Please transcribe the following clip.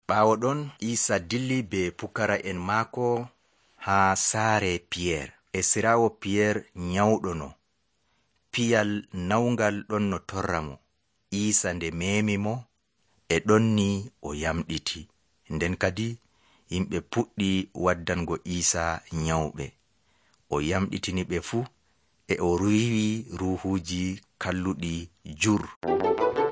Ɓaawo ɗon Isa dilli be pukara en maako haa saare Piyeer. Esiraawo Piyeer nyawɗo no. Piyal nawngal ɗon no torra mo. Isa nde meemi mo e ɗon ni o yamɗiti. Nden kadi yimɓe puɗɗi waddango Isa nyawɓe. O yamɗitini ɓe fuu e o ruuhi ruuhuji kalluɗi jur.